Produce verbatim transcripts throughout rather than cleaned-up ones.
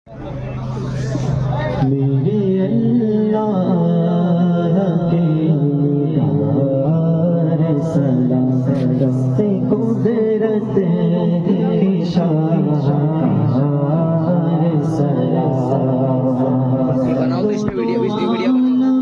میرے اللہ کے دیدار سلام سے قدرت اشارہ سلام بناؤ تو اس پہ ویڈیو اس پہ ویڈیو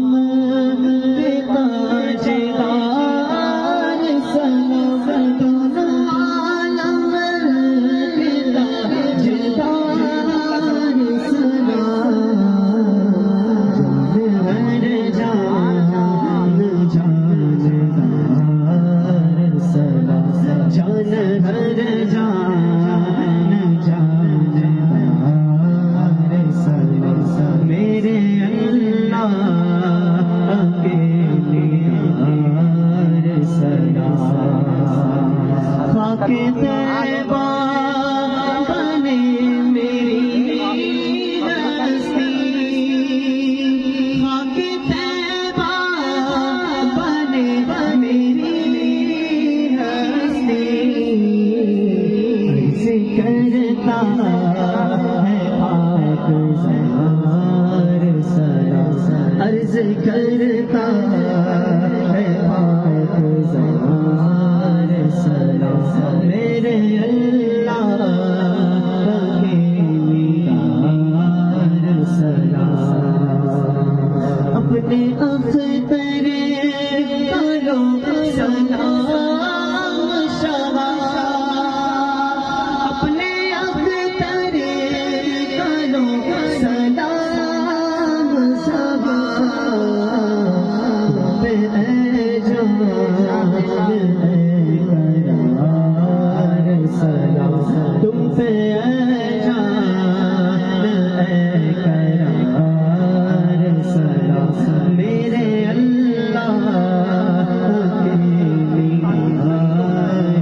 عرض کرتا ہے پاک زمار سلام میرے اللہ کے دیدار سلام اپنے اختر کرو سلام شبا اپنے اختر کرو سلام شبا تم پہ جان اے قرار سلام میرے اللہ کے دیدار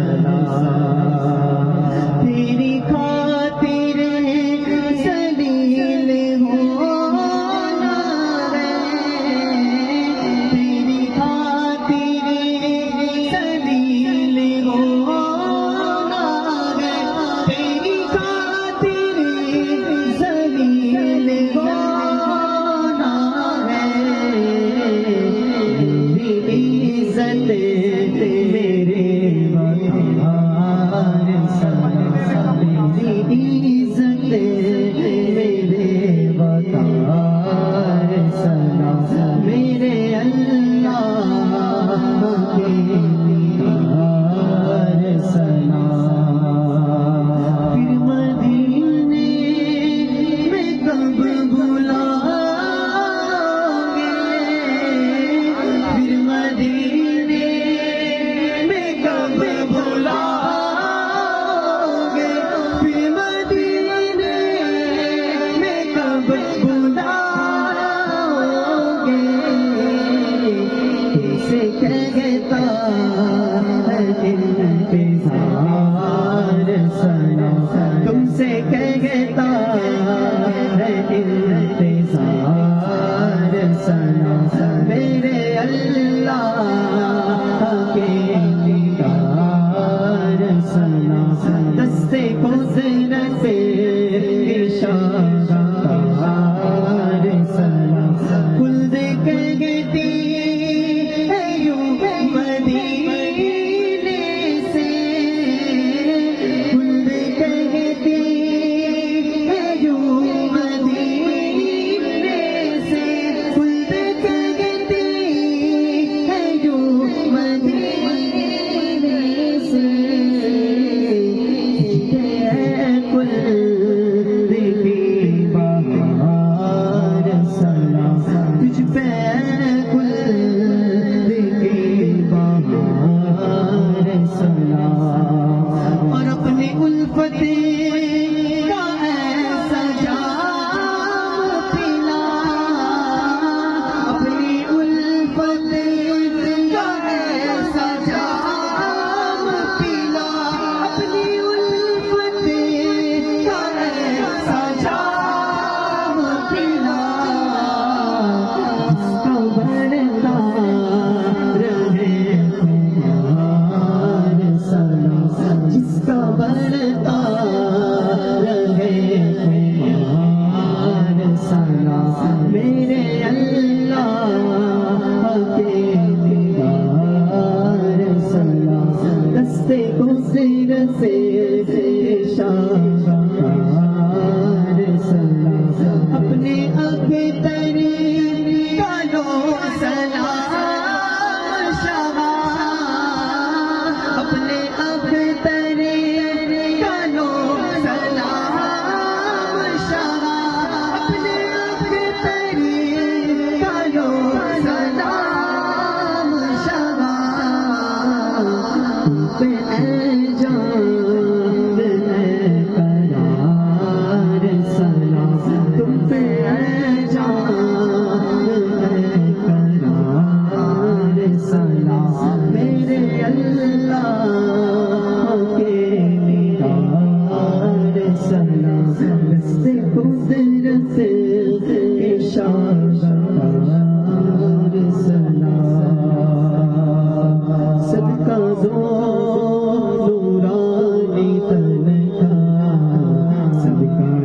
سلام تیری خاطر ذلیل ہونا ہے تیری خاطر ذلیل ہونا ہے تیری خاطر ذلیل ہونا ہے میری عزت میرے وقار سلام میری عزت میرے وقار سلام میرے اللہ کے دیدار سلام پھر مدینے میں کب بلاؤں گے پھر مدینے میں کب بلاؤں گے پھر مدینے میں کب بلاؤں گے کیسے کہتا ہے انتظار سلام تم سے کہتا ہے انتظار سلام میرے اللہ کے دیدار سلام دستے قدرت اشارہ سلام خلد کہتی ہے یوں مدینے سے خلد کہتی ہے یوں مدینے سے خلد کہتی ہے یوں مدینے سے خلد کی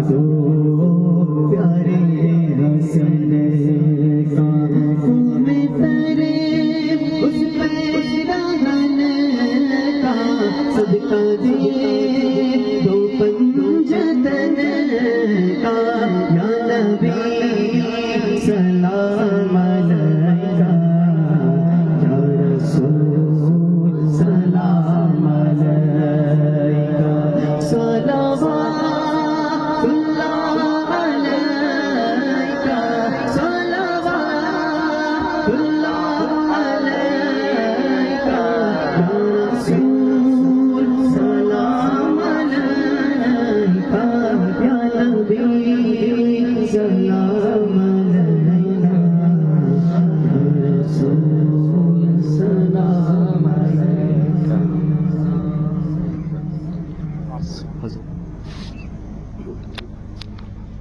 دو پیارے حسن کا میں ترے اس پیرہن کا صدقہ دے دو پنجتن کا یا نبی سلام علیکہ یا رسول سلام علیکہ صلوات اللہ علیکہ صلوات اللہ علیکہ یا رسول سلام علیکہ یا نبی سلام علیکہ یا رسول سلام علیکہ.